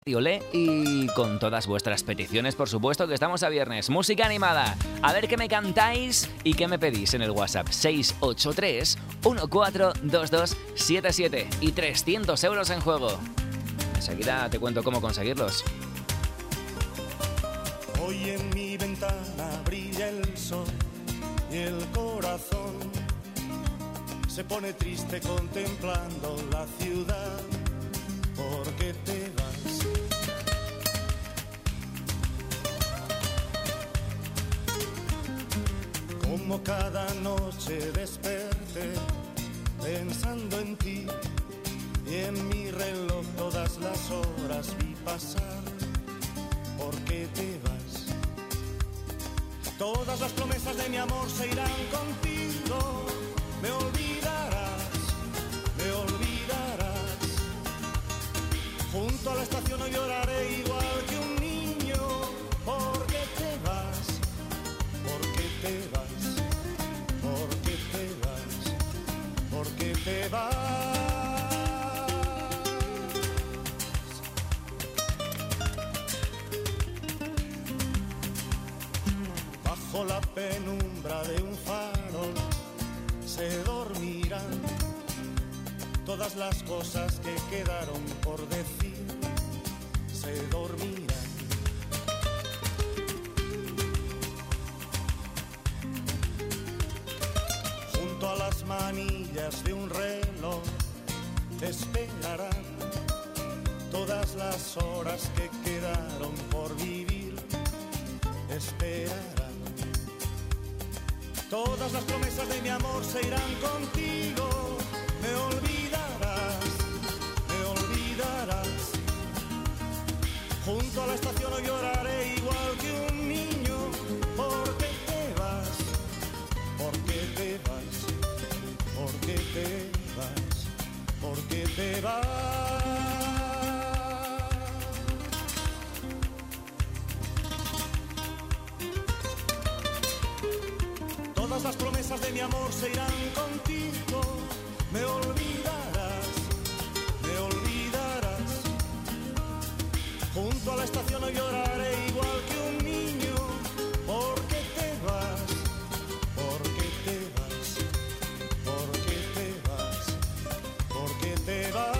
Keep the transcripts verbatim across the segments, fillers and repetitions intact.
Olé, y con todas vuestras peticiones, por supuesto, que estamos a viernes. Música animada. A ver qué me cantáis y qué me pedís en el WhatsApp. seis ocho tres, uno cuatro dos dos siete siete y trescientos euros en juego. Enseguida te cuento cómo conseguirlos. Hoy en mi ventana brilla el sol y el corazón se pone triste contemplando la ciudad. ¿Por qué te vas? Como cada noche desperté pensando en ti y en mi reloj todas las horas vi pasar. ¿Por qué te vas? Todas las promesas de mi amor se irán contigo. Me olvidarás, me olvidarás. Junto a la estación no lloraré igual que un niño. ¿Por qué te vas? ¿Por qué te vas? ¿Por qué te vas? ¿Por qué te vas? Bajo la penumbra de un farol se dormirán todas las cosas que quedaron por decir, se dormirán. Junto a las manillas de un reloj te esperarán todas las horas que quedaron por vivir, esperarán. Todas las promesas de mi amor se irán contigo. Me olvidarás, me olvidarás. Junto a la estación no lloraré igual que un niño. ¿Por qué te vas? ¿Por qué te vas? ¿Por qué te vas? ¿Por qué te vas? Todas las promesas de mi amor se irán contigo. Me olvidarás, me olvidarás. Junto a la estación no lloraré igual que un niño. ¿Por qué te vas? ¿Por qué te vas? ¿Por qué te vas? ¿Por qué te vas?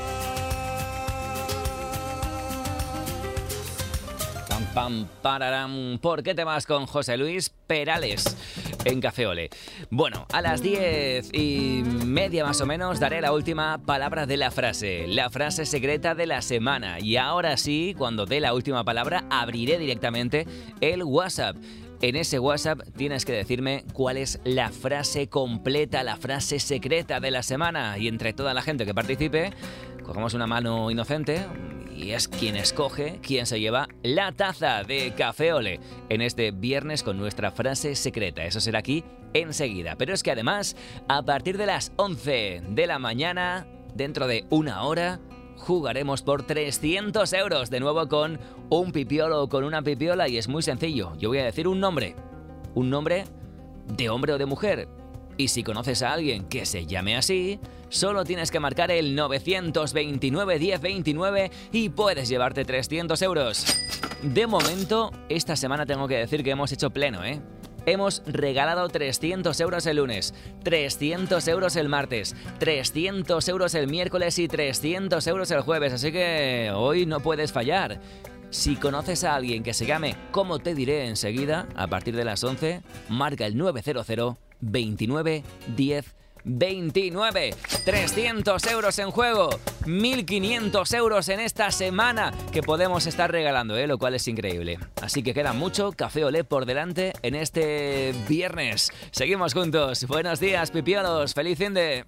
Pam, pam, pararam. ¿Por qué te vas? Con José Luis Perales en Café Olé. Bueno, a las diez y media más o menos daré la última palabra de la frase, la frase secreta de la semana. Y ahora sí, cuando dé la última palabra, abriré directamente el WhatsApp. En ese WhatsApp tienes que decirme cuál es la frase completa, la frase secreta de la semana. Y entre toda la gente que participe, cogemos una mano inocente y es quien escoge, quien se lleva la taza de Café Olé en este viernes con nuestra frase secreta. Eso será aquí enseguida. Pero es que además, a partir de las once de la mañana, dentro de una hora, jugaremos por trescientos euros de nuevo con un pipiolo o con una pipiola, y es muy sencillo. Yo voy a decir un nombre, un nombre de hombre o de mujer. Y si conoces a alguien que se llame así, solo tienes que marcar el novecientos veintinueve diez veintinueve y puedes llevarte trescientos euros. De momento, esta semana tengo que decir que hemos hecho pleno, ¿eh? Hemos regalado trescientos euros el lunes, trescientos euros el martes, trescientos euros el miércoles y trescientos euros el jueves, así que hoy no puedes fallar. Si conoces a alguien que se llame, como te diré enseguida, a partir de las once, marca el nueve cero cero veintinueve diez veintinueve. trescientos euros en juego, mil quinientos euros en esta semana que podemos estar regalando, ¿eh? Lo cual es increíble. Así que queda mucho Café Olé por delante en este viernes. Seguimos juntos. Buenos días, pipiolos. Feliz fin de...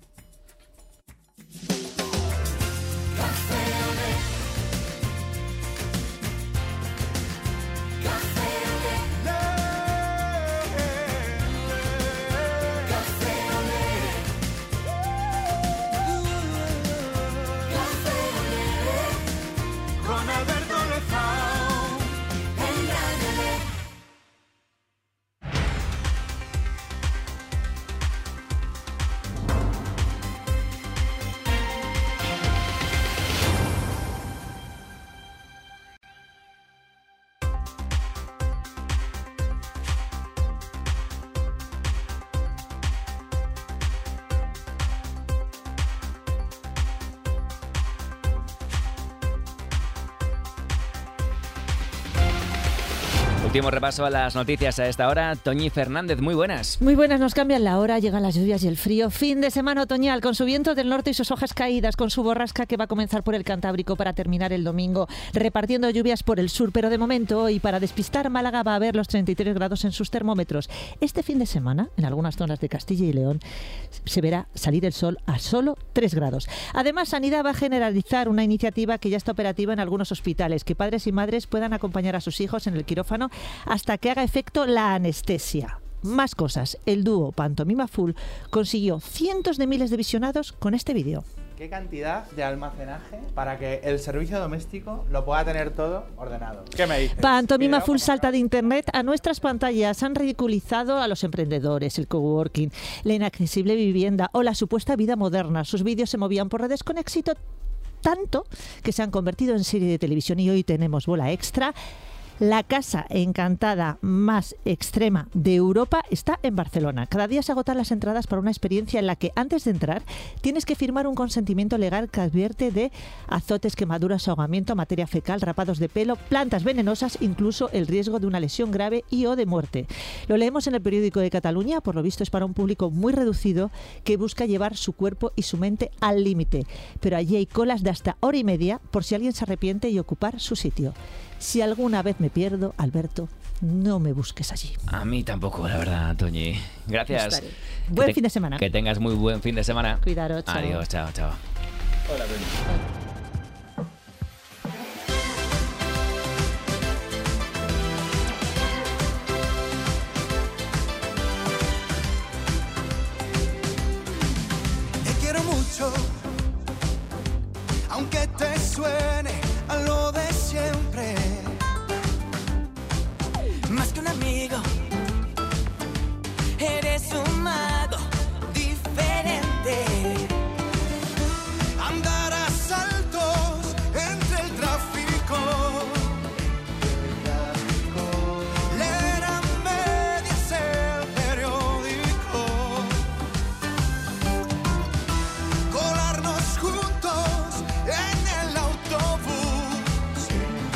Último repaso a las noticias a esta hora. Toñi Fernández, muy buenas. Muy buenas, nos cambian la hora, llegan las lluvias y el frío. Fin de semana otoñal, con su viento del norte y sus hojas caídas, con su borrasca que va a comenzar por el Cantábrico para terminar el domingo, repartiendo lluvias por el sur. Pero de momento, hoy, para despistar, Málaga va a ver los treinta y tres grados en sus termómetros. Este fin de semana, en algunas zonas de Castilla y León, se verá salir el sol a solo tres grados. Además, Sanidad va a generalizar una iniciativa que ya está operativa en algunos hospitales, que padres y madres puedan acompañar a sus hijos en el quirófano hasta que haga efecto la anestesia. Más cosas. El dúo Pantomima Full consiguió cientos de miles de visionados con este vídeo. ¿Qué cantidad de almacenaje para que el servicio doméstico lo pueda tener todo ordenado? ¿Qué me dices? Pantomima Full salta de internet a nuestras pantallas. Han ridiculizado a los emprendedores, el coworking, la inaccesible vivienda o la supuesta vida moderna. Sus vídeos se movían por redes con éxito tanto que se han convertido en serie de televisión y hoy tenemos bola extra. La casa encantada más extrema de Europa está en Barcelona. Cada día se agotan las entradas para una experiencia en la que antes de entrar tienes que firmar un consentimiento legal que advierte de azotes, quemaduras, ahogamiento, materia fecal, rapados de pelo, plantas venenosas, incluso el riesgo de una lesión grave y o de muerte. Lo leemos en el periódico de Cataluña. Por lo visto es para un público muy reducido que busca llevar su cuerpo y su mente al límite. Pero allí hay colas de hasta hora y media por si alguien se arrepiente y ocupar su sitio. Si alguna vez me pierdo, Alberto, no me busques allí. A mí tampoco, la verdad, Toñi. Gracias. Buen te, fin de semana. Que tengas muy buen fin de semana. Cuidaros, chao. Adiós, chao, chao. Hola, Toñi. Aunque te suene a lo de siempre, más que un amigo, eres un mago diferente. Andar a saltos entre el tráfico, leer a medias el periódico, colarnos juntos en el autobús,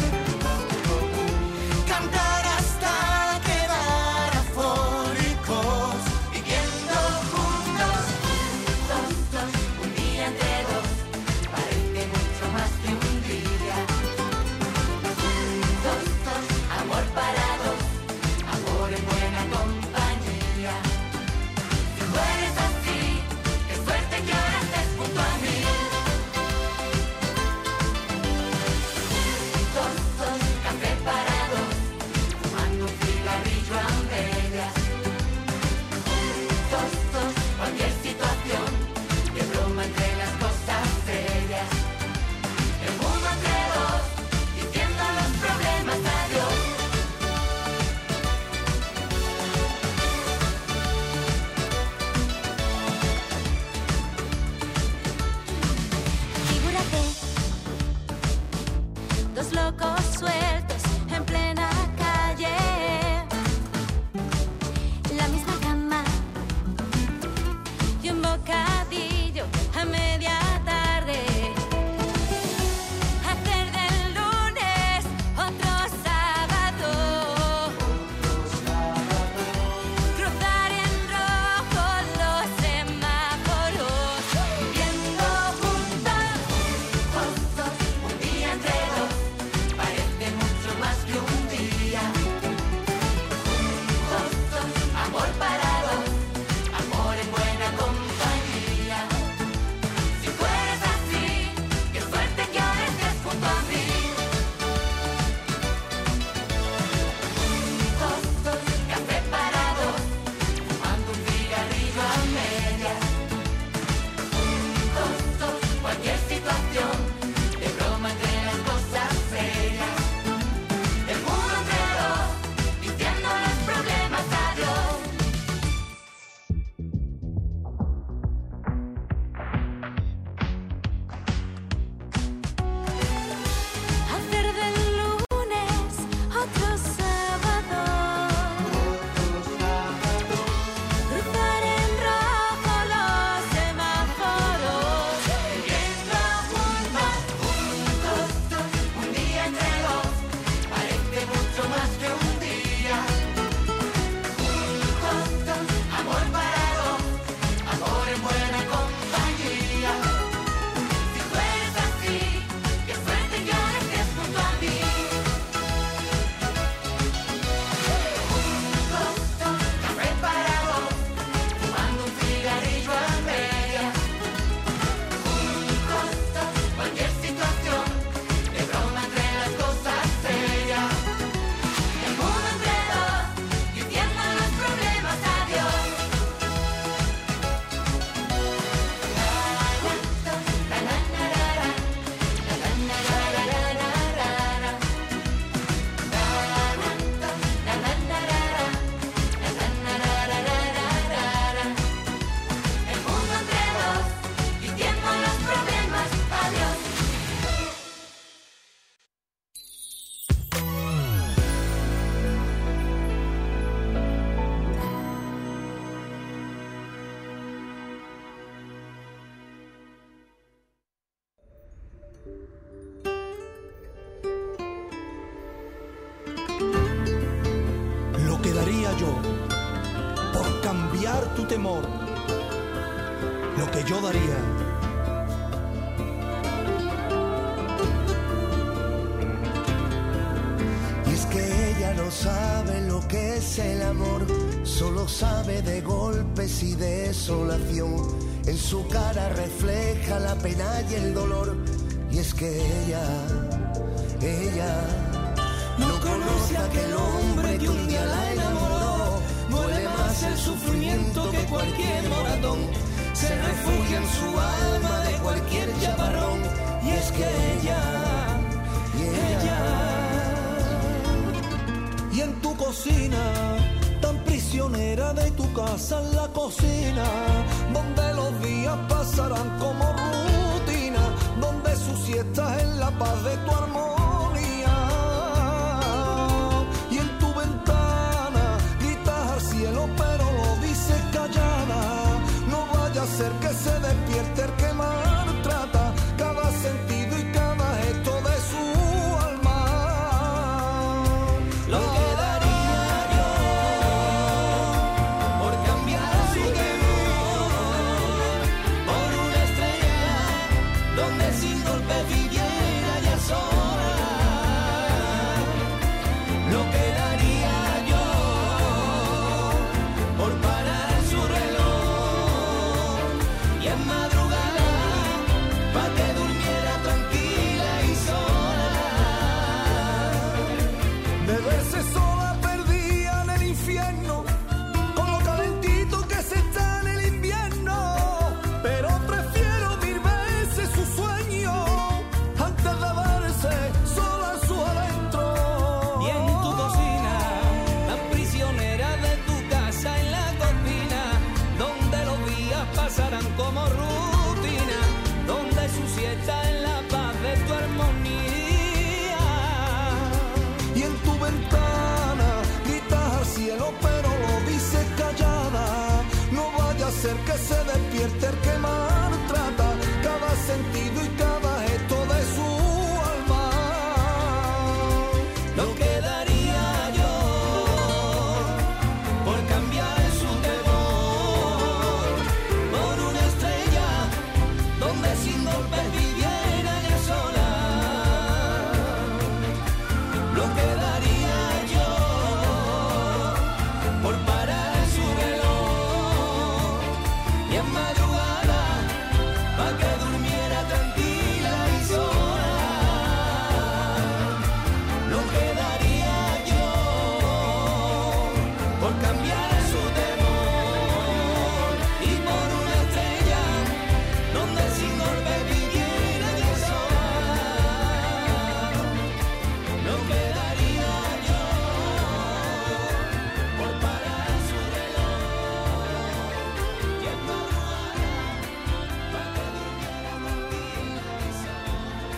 cantar hasta quedar afónicos, viviendo juntos, juntos, un día entre dos, parece mucho más que un día, juntos, amor para dos, amor en buena compañía. Si tú eres así, qué suerte que ahora estés junto a mí. Juntos, café para dos, fumando un cigarrillo a medias. Juntos, cualquier situación, de broma entre las cosas serias. El mundo entre dos, diciendo a los problemas adiós. Figúrate, dos locos sueltos en plena calle, la misma cama y un bocadillo a media tarde. Hacer del lunes otro sábado, cruzar en rojo los semáforos, viviendo juntos, juntos, un día entre dos, parece mucho más que un daría yo por cambiar tu temor? Lo que yo daría. Y es que ella no sabe lo que es el amor, solo sabe de golpes y desolación. En su cara refleja la pena y el dolor. Y es que ella, ella no conoce a aquel hombre que un día la enamoró. Duele más el sufrimiento que cualquier moratón. Se refugia en su alma de cualquier chaparrón. Y es que ella, y ella. Y en tu cocina, tan prisionera de tu casa, en la cocina, donde los días pasarán como rutina, donde su siesta en la paz de tu armonía. Y en tu ventana gritas al cielo, pero lo dices callada. No vaya a ser que se despierte el que maltrata cada sentido y cada gesto de su alma. Lo que sin golpe viviera ya sola, lo que daría yo por parar su reloj y en madrugada pa' que durmiera tranquila y sola. De verse sola perdida en el infierno, con lo calentito que se está en el invierno, pero prefiero mil veces su sueño antes de verse sola en su adentro. Y en tu cocina, tan prisionera de tu casa, en la cocina, donde los días pasarán como rutina, donde su siesta en la paz de tu armonía. Y en tu ventana gritas al cielo, pero lo dices callada. No vaya a ser que se despierte el que maltrata cada sentido y cada gesto de su alma. Lo que daría yo por cambiar su temor por una estrella donde sin golpes viviera ella sola. Lo que daría yo por parar su reloj y en madrugada pa' que durmiera tranquila y sola. Lo que daría yo por cambiar su temor y por una estrella donde sin golpe viviera ella sola. Lo que daría yo por parar su reloj y en madrugada pa' que durmiera tranquila y sola.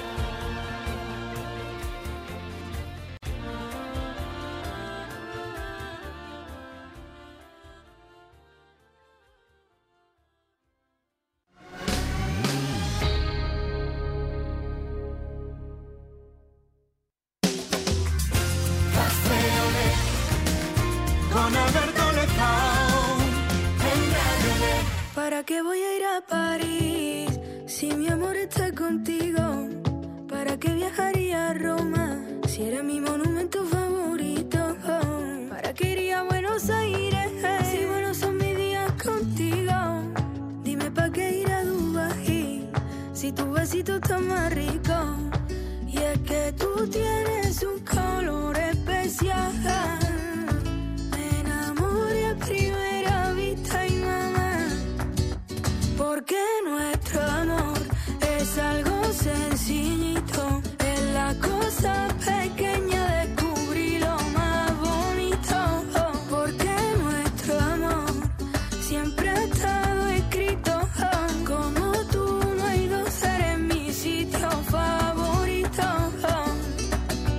Con Alberto Lezao en Radio Net. ¿Para qué voy a ir a París si mi amor está contigo? ¿Para qué viajaría a Roma si era mi monumento favorito? ¿Para qué iría a Buenos Aires si buenos son mis días contigo? Dime ¿para qué ir a Dubái si tu besito está más rico? Y es que tú tienes un color especial. Me enamoré a primera vista y mamá, porque nuestro amor es algo sencillito, es la cosa pequeña, descubrí lo más bonito, porque nuestro amor siempre ha estado escrito, como tú no hay dos, eres mi sitio favorito.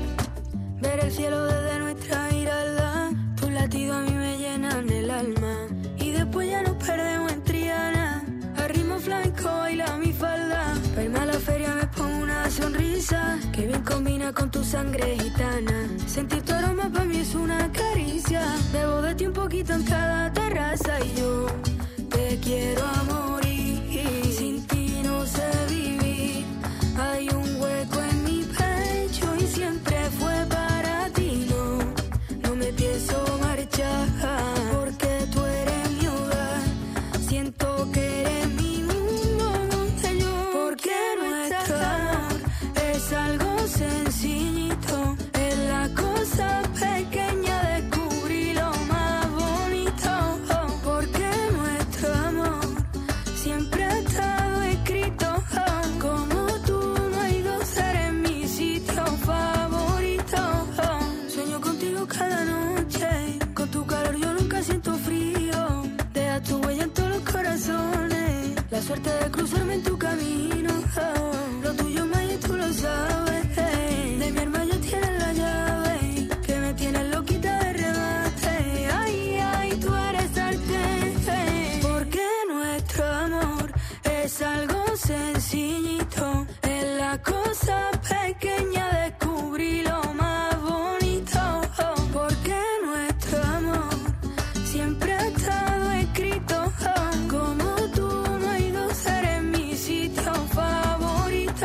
de gitana. Sentir tu aroma para mí es una caricia. Bebo de ti un poquito en cada terraza y yo te quiero a morir. Sin ti no sé vivir. Hay un hueco en mi pecho y siempre fue para ti. No, no me pienso marchar porque tú eres mi hogar. Siento que eres mi mundo, Señor. Porque nuestro amor es algo sencillito. Es la cosa pequeña, descubrí lo más bonito. Porque nuestro amor siempre ha estado escrito. Como tú no hay dos, eres mi sitio favorito. Sueño contigo cada noche. Con tu calor yo nunca siento frío. Deja tu huella en todos los corazones. La suerte de cruzarme en tu camino. Lo tuyo más y tú lo sabes. De mi alma ya tienes la llave. Que me tienes loquita de remate. Ay, ay, tú eres arte. Porque nuestro amor es algo sencillito. Es la cosa pequeña, descubrí lo más bonito. Porque nuestro amor siempre ha estado escrito. Como tú no hay dos, eres mi sitio favorito.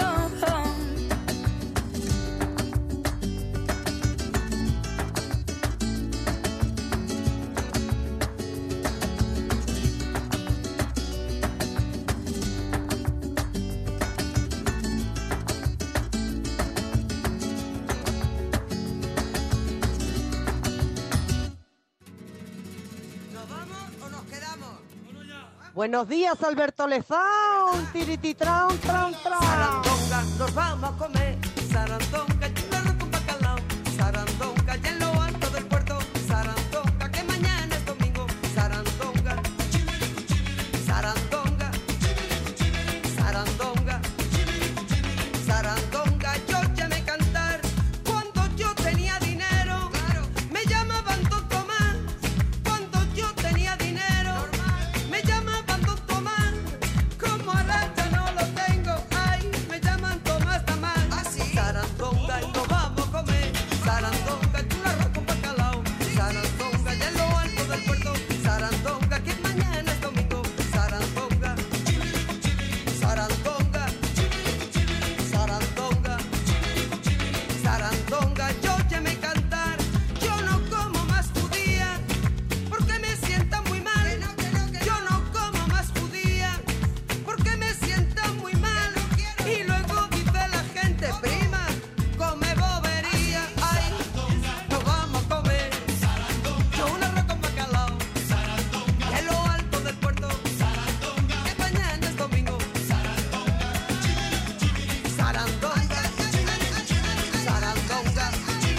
Buenos días, Alberto Lezón. Tirititran, tran, tran. Sarandonga, nos vamos a comer. Sarandonga, y un arroz con bacalao. Sarandonga, y en lo alto del puerto. Sarandonga, que mañana es domingo. Sarandonga, sarandonga, sarandonga, sarandonga. Yo llamé a cantar cuando yo tenía dinero. Me llamaban Don Tomás cuando yo tenía dinero. Me llamaban Don Tomás, como ahora ya no lo tengo. Ay, me llaman Tomás Tamás. Sarandonga, y nos vamos a comer. Sarandonga, y un arroz con bacalao. Sarandonga, y en lo alto del puerto. Sarandonga, que mañana es domingo. Sarandonga, sarandonga, sarandonga, sarandonga. Yo llamé a cantar, yo no como más judía, porque me sienta muy mal. Yo no como más judía, porque me sienta muy mal. Y luego dice la gente, prima, come bobería. Ay, nos vamos a comer. Yo un arroz con bacalao. Y en lo alto del puerto. Que mañana es domingo. Sarandonga, sarandonga,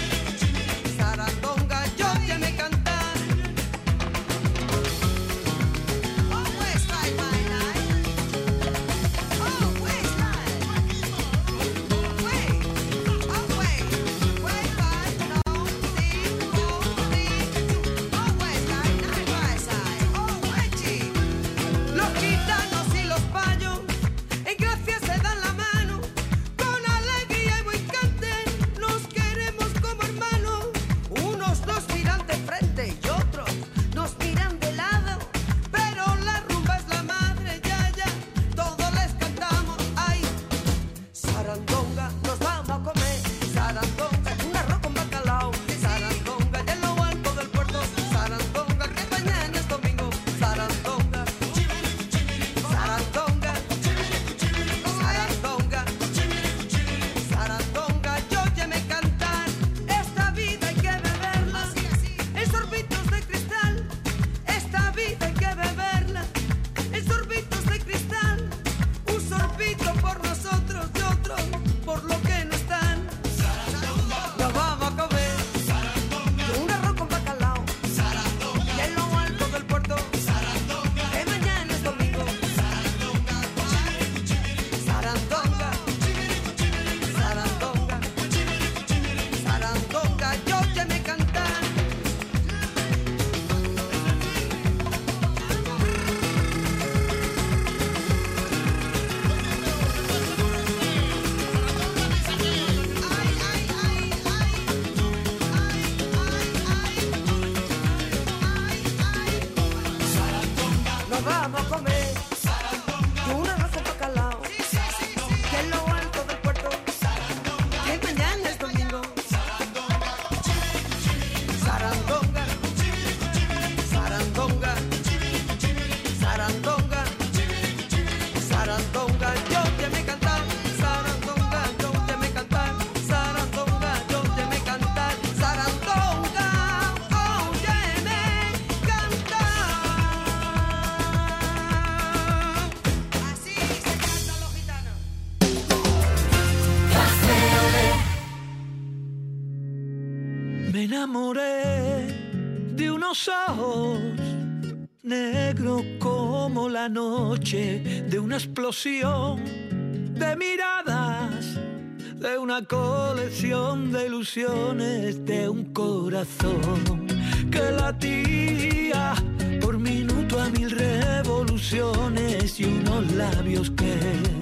Me enamoré de unos ojos negros como la noche, de una explosión de miradas, de una colección de ilusiones, de un corazón que latía por minuto a mil revoluciones y unos labios que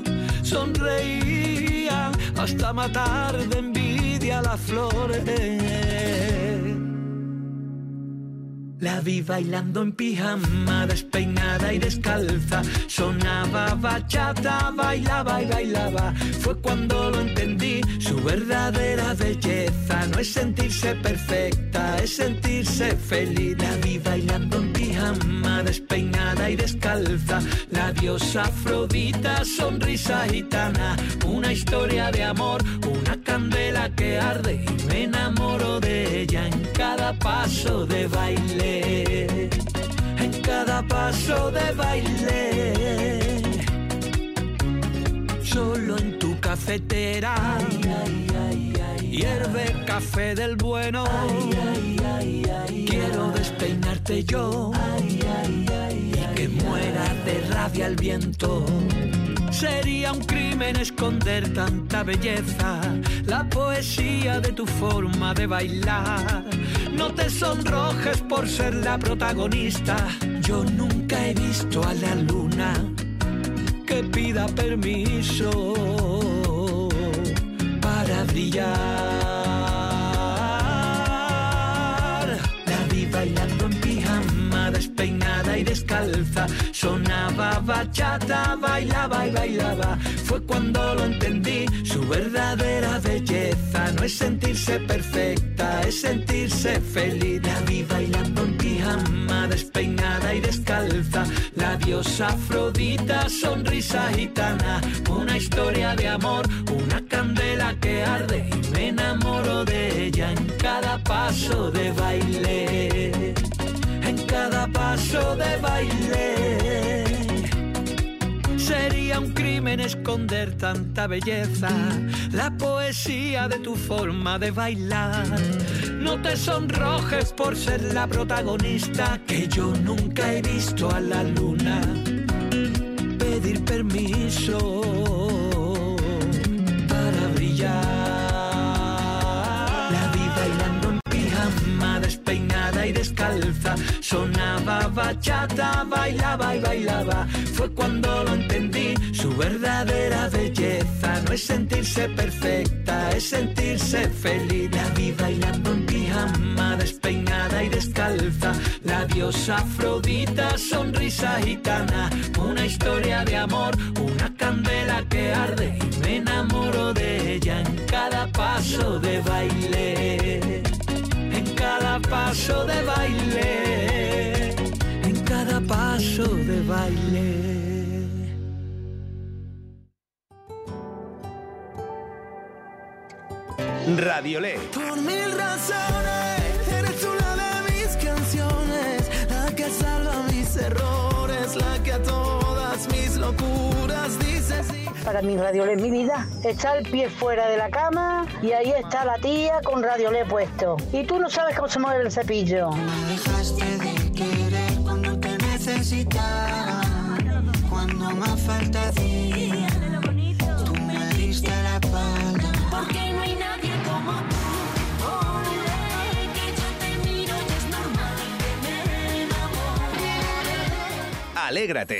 sonreían hasta matar de envidia las flores. La vi bailando en pijama, despeinada y descalza. Sonaba bachata, bailaba y bailaba. Fue cuando lo entendí, su verdadera belleza no es sentirse perfecta, es sentirse feliz. La vi bailando en pijama, despeinada y descalza. La diosa Afrodita, sonrisa gitana. Una historia de amor, una candela que arde. Y me enamoro de ella en cada paso de baile. En cada paso de baile, solo en tu cafetera, ay, ay, ay, ay, hierve café del bueno, ay, ay, ay, ay, quiero despeinarte yo, ay, ay, ay, y que muera de rabia el viento. Sería un crimen esconder tanta belleza, la poesía de tu forma de bailar. No te sonrojes por ser la protagonista. Yo nunca he visto a la luna que pida permiso para brillar. La vi bailando en pijama, despeinada y descalza. Sonaba bachata, bailaba y bailaba. Fue cuando lo entendí, su verdadera belleza no es sentirse perfecta, es sentirse feliz. La vi bailando en pijama, despeinada y descalza. La diosa Afrodita, sonrisa gitana. Una historia de amor, una candela que arde. Y me enamoro de ella en cada paso de baile. En cada paso de baile. Sería un crimen esconder tanta belleza, la poesía de tu forma de bailar. No te sonrojes por ser la protagonista, que yo nunca he visto a la luna pedir permiso para brillar. La vi bailando en pijama, despeinada y descalza. Sonaba bachata, bailaba y bailaba. Fue cuando lo entendí, su verdadera belleza no es sentirse perfecta, es sentirse feliz. La vi bailando en pijama, despeinada y descalza. La diosa Afrodita, sonrisa gitana. Una historia de amor, una candela que arde. Y me enamoro de ella en cada paso de baile. En cada paso de baile, en cada paso de baile. Radiolé. Por mil razones, eres una de mis canciones, la que salva mis errores, la que a todas mis locuras dice sí. Para mí Radiolé es mi vida. Está el pie fuera de la cama y ahí está la tía con Radiolé puesto. Y tú no sabes cómo se mueve el cepillo. Me dejaste de querer cuando te necesitaba, cuando más falta hacía, tú me diste la espalda. Porque no hay nadie como tú. Olé, que yo te miro y es normal que me enamore. Alégrate.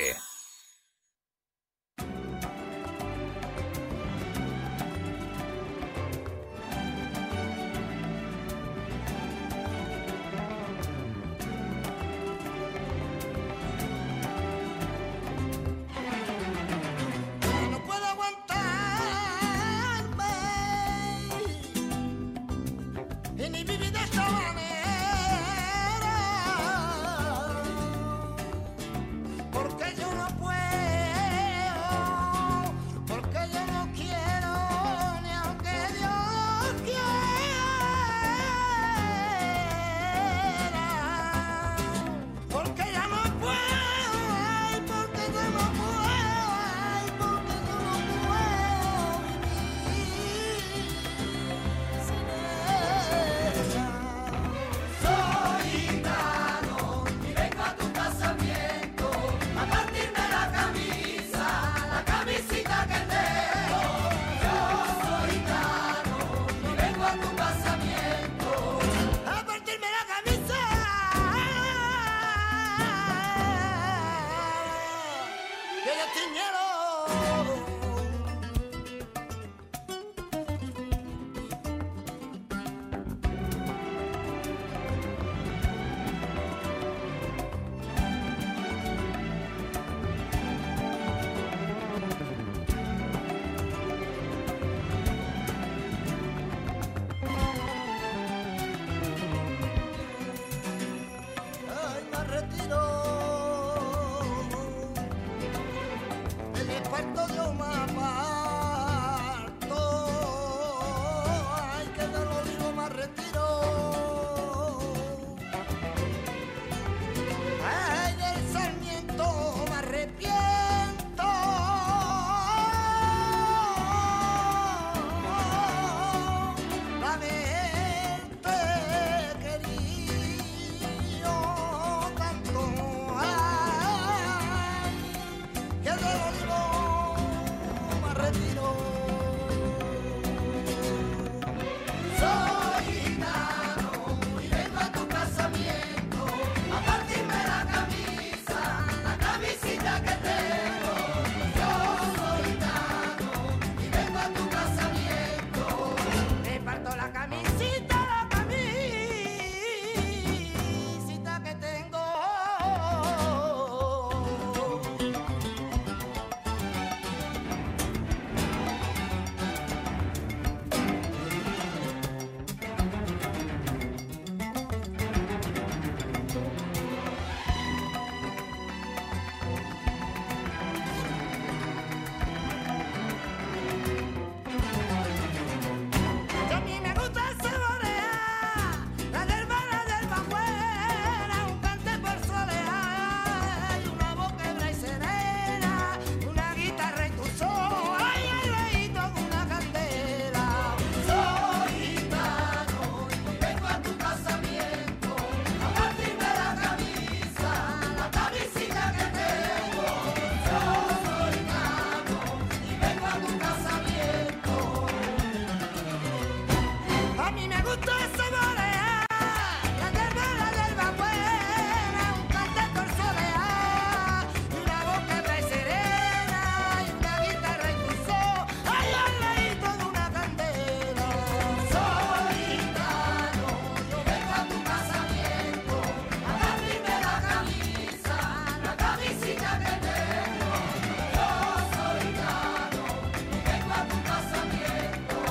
Porque yo no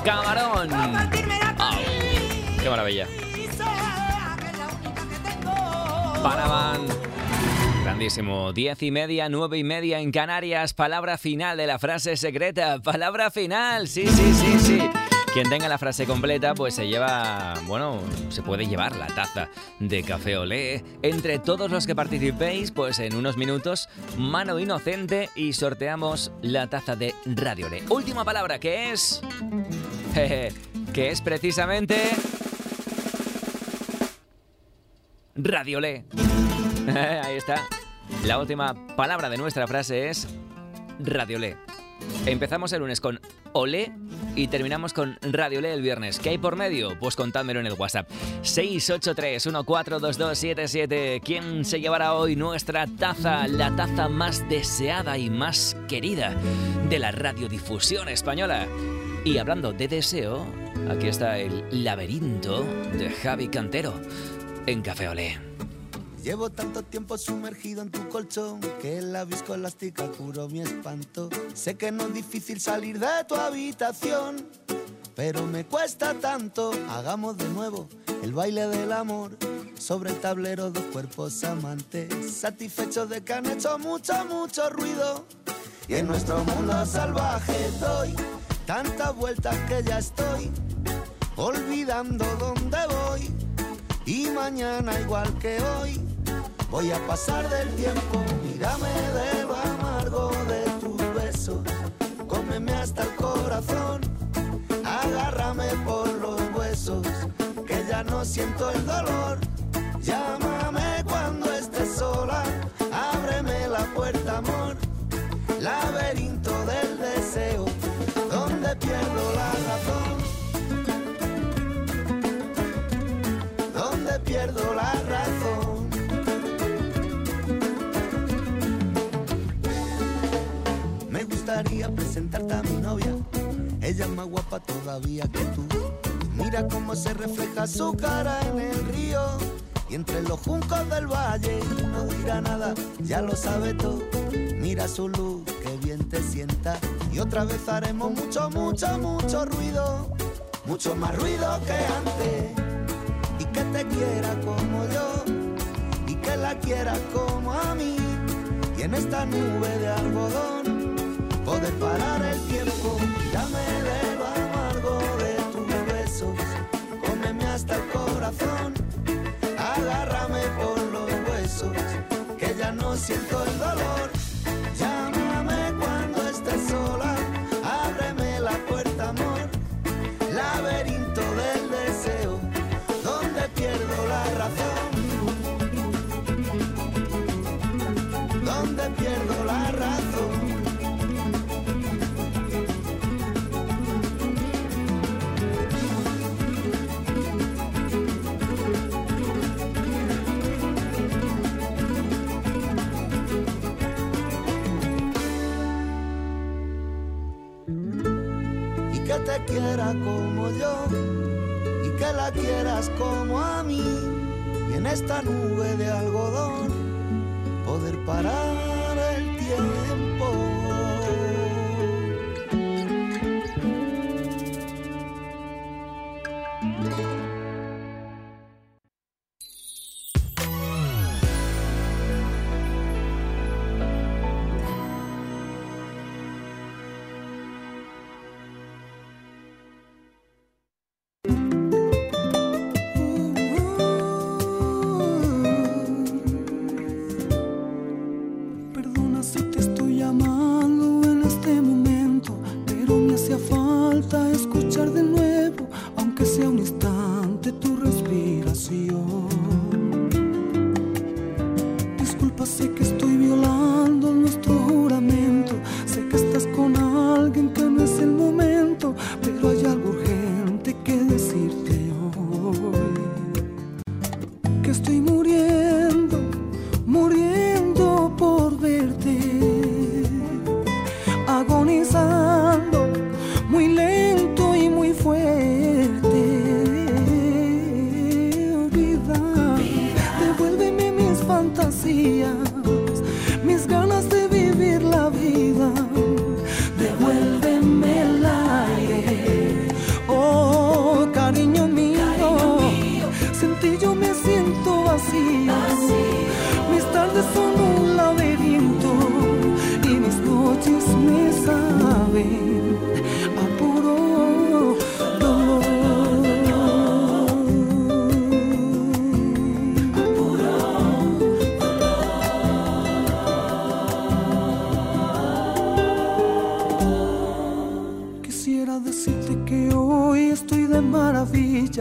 Camarón. Oh, ¡qué maravilla! Panaman. Grandísimo. Diez y media, nueve y media en Canarias. Palabra final de la frase secreta. Palabra final. Sí, sí, sí, sí. Quien tenga la frase completa, pues se lleva, bueno, se puede llevar la taza de Café Olé. Entre todos los que participéis, pues en unos minutos, mano inocente y sorteamos la taza de Radio Olé. Última palabra, que es... Jeje, que es precisamente... Radio Olé. Ahí está. La última palabra de nuestra frase es Radio Olé. Empezamos el lunes con Olé y terminamos con Radio Olé el viernes. ¿Qué hay por medio? Pues contádmelo en el WhatsApp. seis ocho tres uno cuatro dos dos siete siete. ¿Quién se llevará hoy nuestra taza? La taza más deseada y más querida de la radiodifusión española. Y hablando de deseo, aquí está el laberinto de Javi Cantero en Café Olé. Llevo tanto tiempo sumergido en tu colchón que la viscoelástica curó mi espanto. Sé que no es difícil salir de tu habitación, pero me cuesta tanto. Hagamos de nuevo el baile del amor sobre el tablero, dos cuerpos amantes, satisfechos de que han hecho mucho, mucho ruido. Y en nuestro mundo salvaje doy tantas vueltas que ya estoy olvidando dónde voy. Y mañana igual que hoy voy a pasar del tiempo. Mírame de lo amargo de tus besos, cómeme hasta el corazón, agárrame por los huesos, que ya no siento el dolor. Llámame cuando estés sola, ábreme la puerta, amor. Laberinto del deseo, donde pierdo la razón, donde pierdo la razón. Me gustaría presentarte a mi novia, ella es más guapa todavía que tú. Mira cómo se refleja su cara en el río y entre los juncos del valle. No dirá nada, ya lo sabe todo. Mira su luz, que bien te sienta. Y otra vez haremos mucho, mucho, mucho ruido, mucho más ruido que antes. Y que te quiera como yo, y que la quieras como a mí. Y en esta nube de algodón poder parar el tiempo. Mírame de lo amargo de tus besos, cómeme hasta el corazón, agárrame por los huesos, que ya no siento el dolor. Llámame cuando estés sola, ábreme la puerta, amor. Laberinto del deseo, donde pierdo la razón, donde pierdo la razón. Y que te quiera como yo, y que la quieras como a mí, y en esta nube de algodón poder parar el tiempo.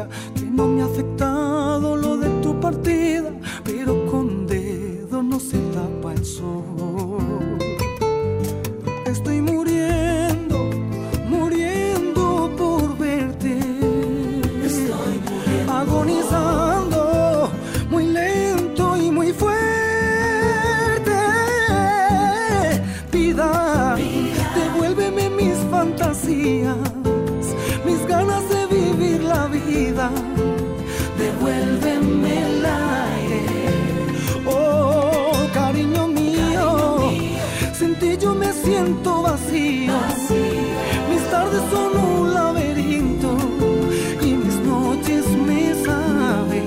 vida, que no me ha afectado lo de tu partida, pero con dedo no se tapa el sol. Estoy muriendo, muriendo por verte. Estoy muriendo, agonizando, muy lento y muy fuerte. Vida, devuélveme mis fantasías, mis ganas de vivir la vida. Devuélveme el aire. Oh, cariño mío, sin ti yo me siento vacío. Mis tardes son un laberinto y mis noches me saben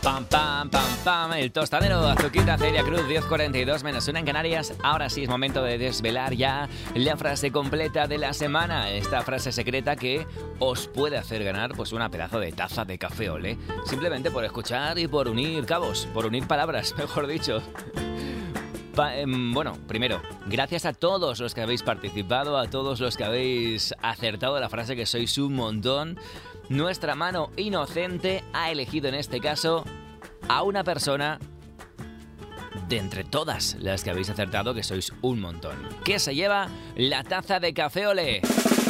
Pam, pam, pam, pam, el tostadero, Azuquita, Celia Cruz, diez cuarenta y dos menos una en Canarias. Ahora sí es momento de desvelar ya la frase completa de la semana. Esta frase secreta que os puede hacer ganar pues una pedazo de taza de café Olé. Simplemente por escuchar y por unir cabos, por unir palabras, mejor dicho. Pa- eh, bueno, primero, gracias a todos los que habéis participado, a todos los que habéis acertado la frase, que sois un montón. Nuestra mano inocente ha elegido en este caso a una persona de entre todas las que habéis acertado, que sois un montón, que se lleva la taza de café Olé.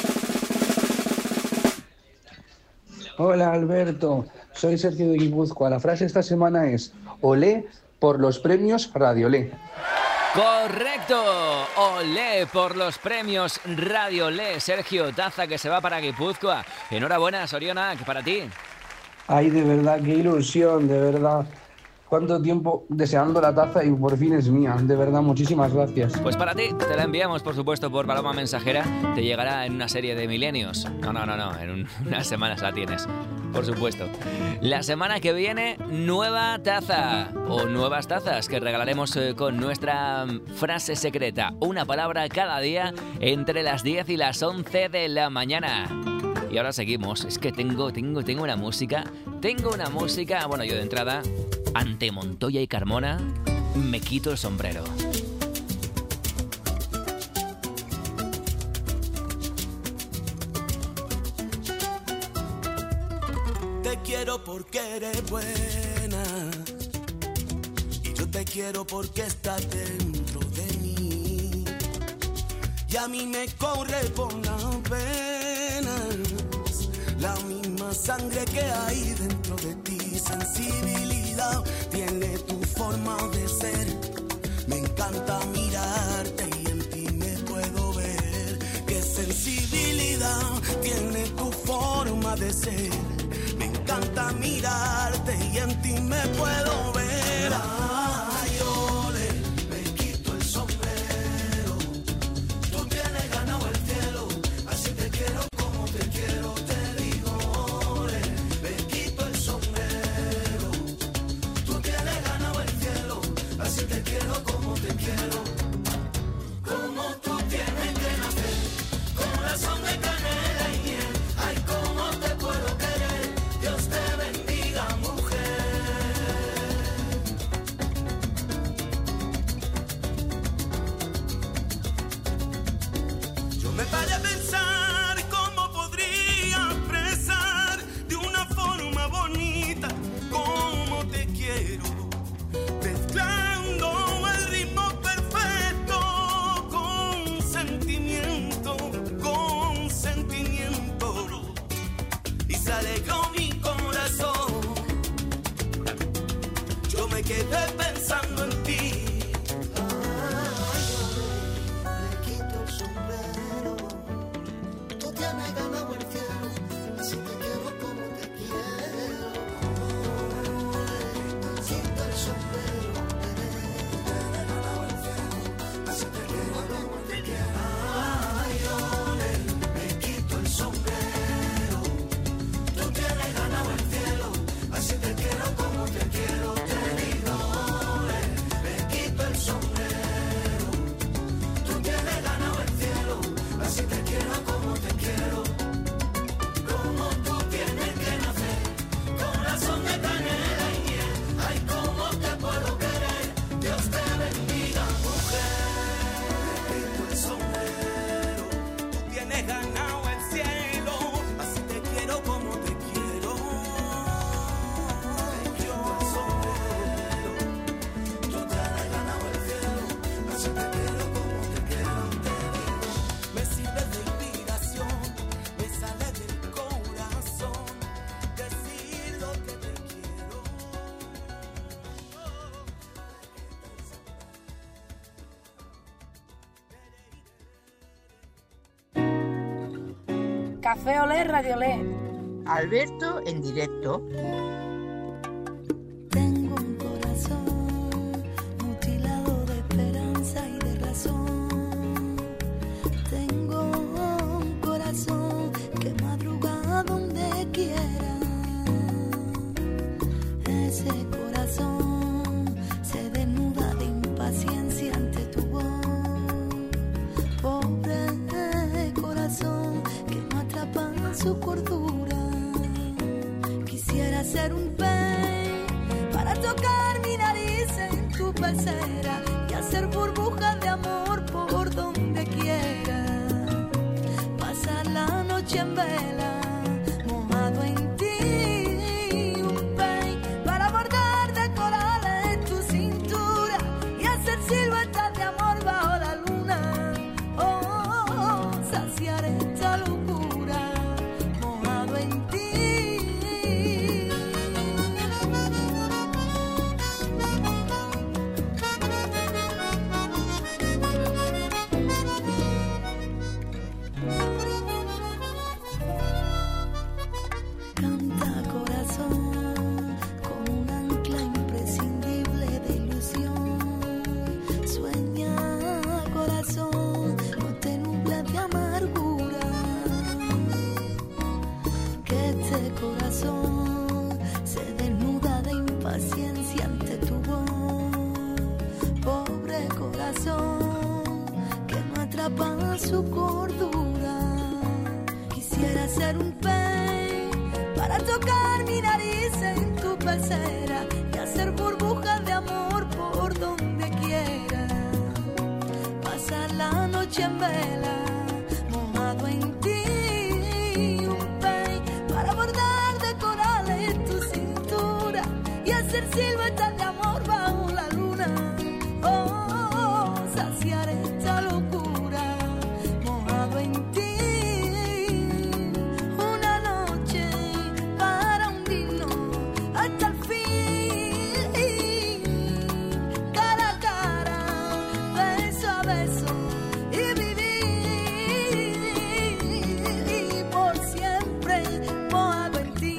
Hola Alberto, soy Sergio de Guipúzcoa. La frase esta semana es Olé por los premios Radio Olé. ¡Correcto! ¡Olé por los premios Radio Olé! Sergio, taza que se va para Guipúzcoa. Enhorabuena, Sorionak, para ti. Ay, de verdad, qué ilusión, de verdad. Cuánto tiempo deseando la taza y por fin es mía. De verdad, muchísimas gracias. Pues para ti, te la enviamos, por supuesto, por Paloma Mensajera. Te llegará en una serie de milenios. No, no, no, no, en un, unas semanas la tienes, por supuesto. La semana que viene, nueva taza o nuevas tazas que regalaremos eh, con nuestra frase secreta. Una palabra cada día entre las diez y las once de la mañana. Y ahora seguimos. Es que tengo, tengo, tengo una música. Tengo una música. Bueno, yo de entrada, ante Montoya y Carmona, me quito el sombrero. Te quiero porque eres buena y yo te quiero porque estás dentro de mí. Y a mí me corre por las venas la misma sangre que hay dentro de ti. Sensibilidad tiene tu forma de ser. Me encanta mirarte y en ti me puedo ver. Qué sensibilidad tiene tu forma de ser. Me encanta mirarte y en ti me puedo ver. Ay, ole, me quito el sombrero. Tú tienes ganado el cielo, así te quiero como te quiero. Te digo, ole, me quito el sombrero. Tú tienes ganado el cielo, así te quiero como te quiero. Como tú tienes que nacer, corazón de canela y miel. Ay, cómo te puedo querer. Dios te bendiga, mujer. Yo me paré a pensar cómo podría expresar de una forma bonita cómo te quiero, mezclando el ritmo perfecto con sentimiento, con sentimiento. Y se alegró mi corazón. Yo me quedé pensando en ti. Ay, ole, me quito el sombrero. Tú tienes ganado el cielo, así te quiero como te quiero. Ole, me quito el sombrero. Tienes ganado el cielo, así te quiero como te quiero. Ay, ole, me quito el sombrero. Tú tienes ganado el cielo, así te quiero como te quiero. Te digo, ole, me quito el sombrero. Tú tienes ganado el cielo, así te quiero como te quiero. Como tú tienes que nacer, corazón de canela y miel. Ay, cómo te puedo querer. Dios te bendiga, mujer. Me quito el sombrero. Tú tienes ganado el cielo, así te quiero como te quiero. Me quito el sombrero. Tú tienes ganado el cielo, así te quiero como te quiero. Te digo, me sirve de inspiración, me sale del corazón decir lo que te quiero. Café Olé, Radio Olé. Alberto en directo. Tengo un corazón mutilado de esperanza y de razón. Tengo un corazón que madruga donde quiera. Ese su cordura. Quisiera ser un pez para tocar mi nariz en tu pecera y hacer burbujas de amor por donde quiera. Pasar la noche en vela, mojado en ti, un pez para bordar de corales tu cintura y hacer siluetas de amor bajo la luna. Oh, oh, oh, saciar esta locura, mojado en ti. Canta corazón con un ancla imprescindible de ilusión. Sueña corazón, no te nubla de amargura. Que este corazón se desnuda de impaciencia ante tu voz. Pobre corazón que no atrapa su cordura. Quisiera ser un pez para tocar mi nariz en tu pecera y hacer burbujas de amor por donde quiera. Pasar la noche en vela, mojado en ti, un pez para bordar de corales tu cintura y hacer siluetas de amor bajo la luna. Oh, oh, oh, saciar esta locura, mojado en ti. Una noche para hundirnos hasta el fin, cara a cara, beso a beso y vivir por siempre mojado en ti.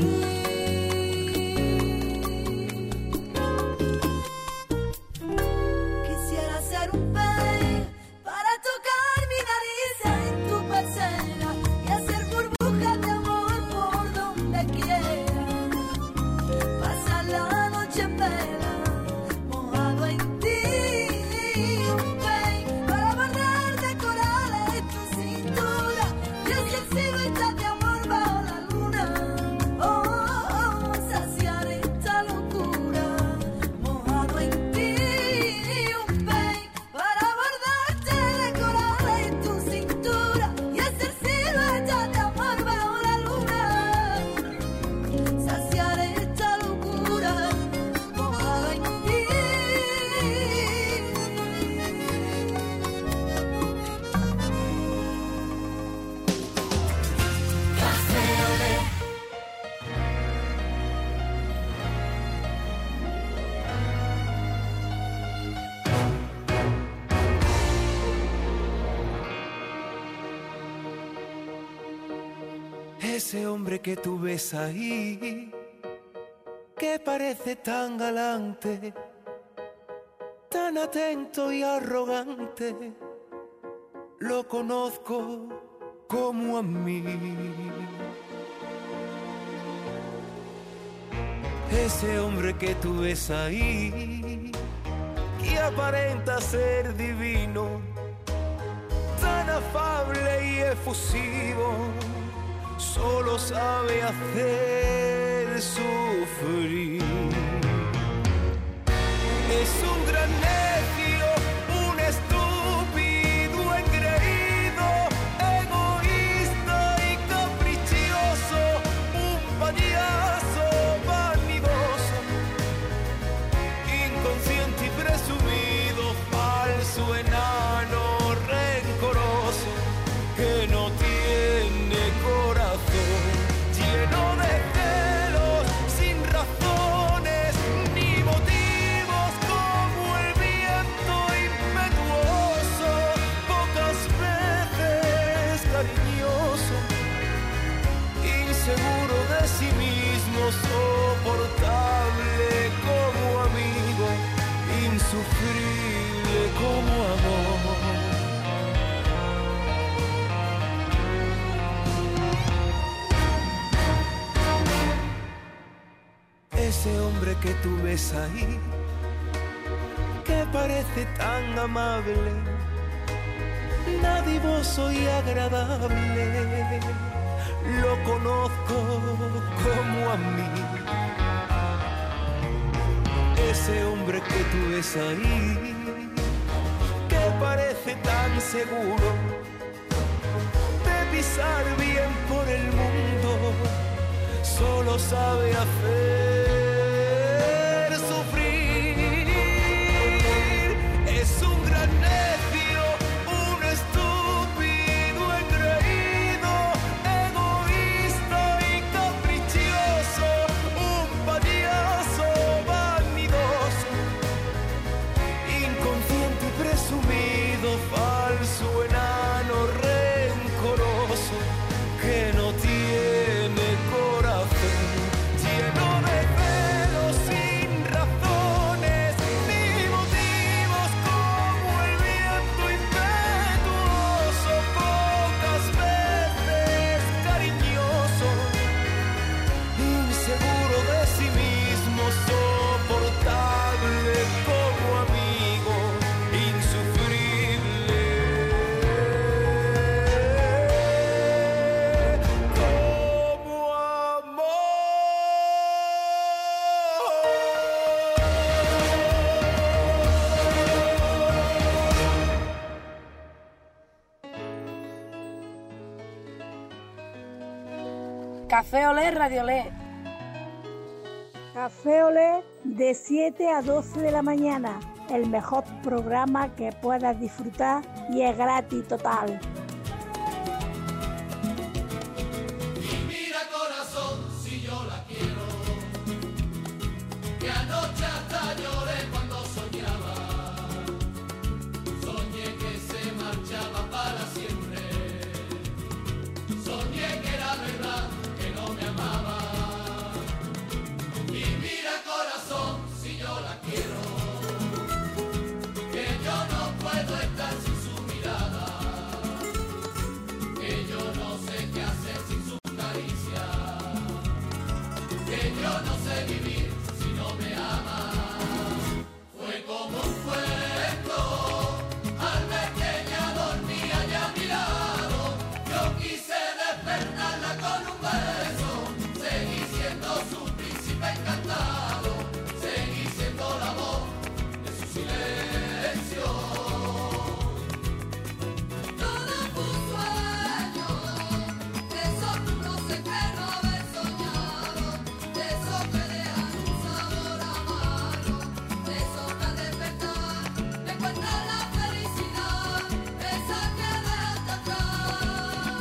Quisiera ser un pez para tocar mi nariz en tu pecera y hacer burbujas de amor por donde quiera. Pasar la noche en vela, mojado en ti, un pez para bordar de corales tu cintura y hacer siluetas de amor bajo la luna. Oh, oh, oh, saciar esta locura, mojado en ti, un pez para bordarte de corales tu cintura y hacer siluetas de amor bajo la luna. Saciar esta locura, mojado en ti. Ese hombre que tú ves ahí, que parece tan galante, tan atento y arrogante, lo conozco como a mí. Ese hombre que tú ves ahí, que aparenta ser divino, tan afable y efusivo, solo sabe hacer sufrir. Es un gran necio, un estúpido engreído, egoísta y caprichoso, un payaso vanidoso, inconsciente y presumido, falso enano rencoroso, que no tiene corazón, lleno de celos, sin razones ni motivos, como el viento impetuoso, pocas veces cariñoso, inseguro de sí mismo, soportable como amigo, insufrible como amor. Ese hombre que tú ves ahí, que parece tan amable, dadivoso y agradable, lo sigues ahí, que parece tan seguro de pisar bien por el mundo, solo sabe hacer sufrir. Es un gran necio, un estúpido engreído, egoísta y caprichoso, un payaso vanidoso, inconsciente y presumido, falso, enano, rencoroso, que no tiene corazón, lleno de celos sin razones ni motivos, como el viento impetuoso, pocas veces cariñoso, inseguro de sí mismo, soportable como amigo, insufrible como amor. Café Olé, Radio Olé. Café Olé de siete a doce de la mañana. El mejor programa que puedas disfrutar y es gratis total. Mira corazón, si yo la quiero, que anoche hasta lloré cuando soñaba, soñé que se marchaba para siempre, soñé que era verdad, que no me amaba. Y mira corazón, si yo la quiero, que yo no puedo estar sin su mirada, que yo no sé qué hacer sin su caricia, que yo no sé vivir si no me ama. Fue como un cuento al ver que ella dormía ya a mi lado, yo quise despertarla con un beso, seguí siendo su príncipe encantado, seguí siendo la voz de su silencio. Todo fue un sueño, de eso tú no sé qué no haber soñado, de eso que dejan un sabor amargo, de eso que al despertar encuentras la felicidad, esa que dejaste atrás.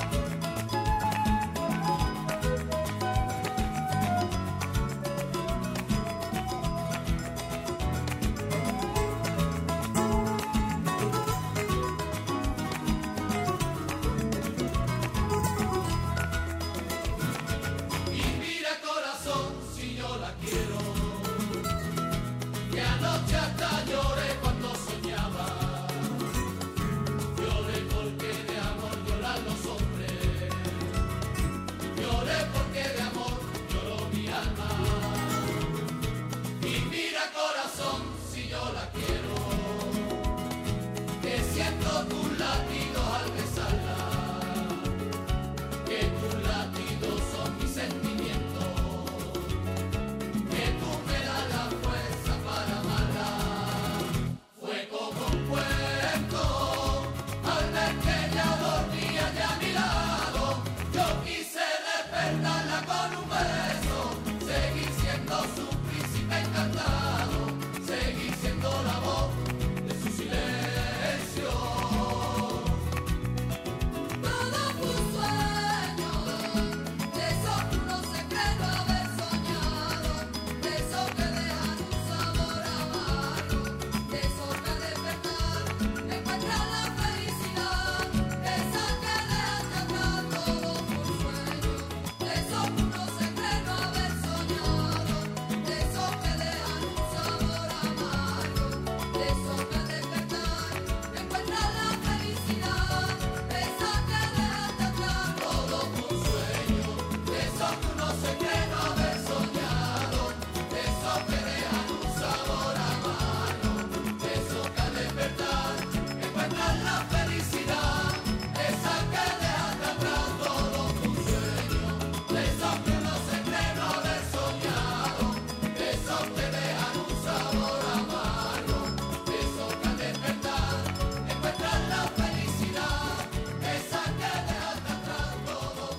Y mira corazón, si yo la quiero, que anoche hasta lloré cuando soñaba, lloré porque de amor lloran los hombres, lloré porque de amor lloró mi alma. Y mira corazón, si yo la quiero, que siento tus latidos al besarla, que tus latidos son mis sentimientos, que tú me das la fuerza para amarla. Fue como un cuento al ver que ella dormía ya a mi lado, yo quise despertarla con un beso, seguí siendo su príncipe encantado, seguí siendo la voz de su silencio. Todo fue un sueño, de eso tú no sé qué no haber soñado, de eso que dejan un sabor amargo, de eso que al despertar encuentras la felicidad, esa que dejaste atrás. Todo fue un sueño.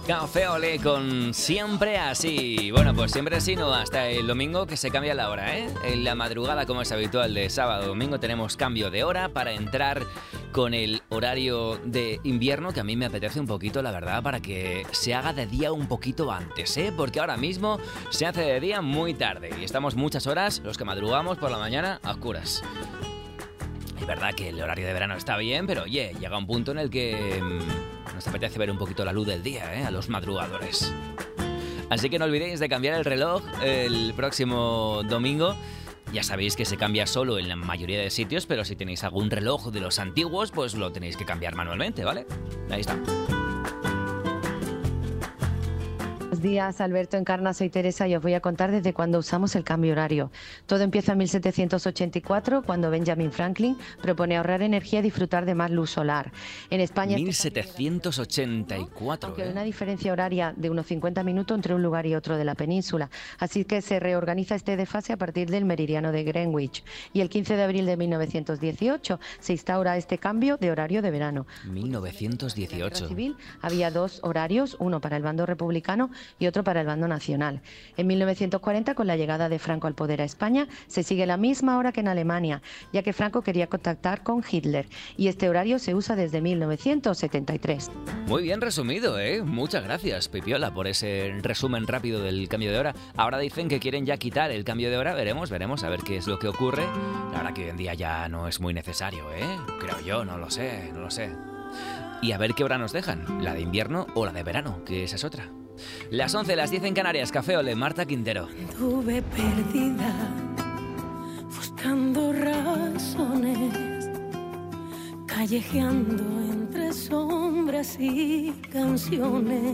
Café Olé con Siempre Así. Bueno, pues siempre así no, hasta el domingo que se cambia la hora, ¿eh? En la madrugada, como es habitual de sábado a domingo, tenemos cambio de hora para entrar con el horario de invierno, que a mí me apetece un poquito, la verdad, para que se haga de día un poquito antes, ¿eh? Porque ahora mismo se hace de día muy tarde y estamos muchas horas, los que madrugamos por la mañana, a oscuras. Es verdad que el horario de verano está bien, pero oye, llega un punto en el que mmm, nos apetece ver un poquito la luz del día, ¿eh? A los madrugadores. Así que no olvidéis de cambiar el reloj el próximo domingo. Ya sabéis que se cambia solo en la mayoría de sitios, pero si tenéis algún reloj de los antiguos, pues lo tenéis que cambiar manualmente, ¿vale? Ahí está. Buenos días, Alberto, Encarna, soy Teresa y os voy a contar desde cuando usamos el cambio horario. Todo empieza en mil setecientos ochenta y cuatro, cuando Benjamin Franklin propone ahorrar energía y disfrutar de más luz solar. En España... mil setecientos ochenta y cuatro. Aunque hay ¿eh? una diferencia horaria de unos cincuenta minutos entre un lugar y otro de la península. Así que se reorganiza este desfase a partir del meridiano de Greenwich. Y el quince de abril de mil novecientos dieciocho se instaura este cambio de horario de verano. mil novecientos dieciocho. En la Guerra Civil había dos horarios, uno para el bando republicano y otro para el bando nacional. En mil novecientos cuarenta, con la llegada de Franco al poder a España, se sigue la misma hora que en Alemania, ya que Franco quería contactar con Hitler, y este horario se usa desde mil novecientos setenta y tres. Muy bien resumido, ¿eh? Muchas gracias, Pipiola, por ese resumen rápido del cambio de hora. Ahora dicen que quieren ya quitar el cambio de hora, veremos, veremos, a ver qué es lo que ocurre. La verdad que hoy en día ya no es muy necesario, ¿eh? Creo yo, no lo sé, no lo sé. Y a ver qué hora nos dejan, la de invierno o la de verano, que esa es otra. Las once, las diez en Canarias, Café Olé, Marta Quintero. Estuve perdida, buscando razones, callejeando entre sombras y canciones.